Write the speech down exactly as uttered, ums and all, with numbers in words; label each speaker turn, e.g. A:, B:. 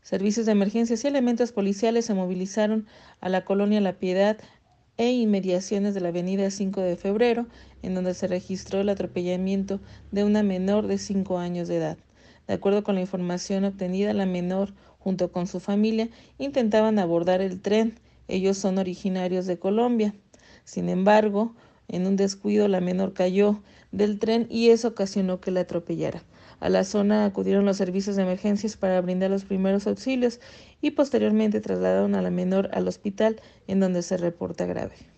A: Servicios de emergencias y elementos policiales se movilizaron a la colonia La Piedad e inmediaciones de la avenida cinco de febrero, en donde se registró el atropellamiento de una menor de cinco años de edad. De acuerdo con la información obtenida, la menor, junto con su familia, intentaban abordar el tren. Ellos son originarios de Colombia. Sin embargo, en un descuido, la menor cayó del tren y eso ocasionó que la atropellara. A la zona acudieron los servicios de emergencias para brindar los primeros auxilios y posteriormente trasladaron a la menor al hospital, en donde se reporta grave.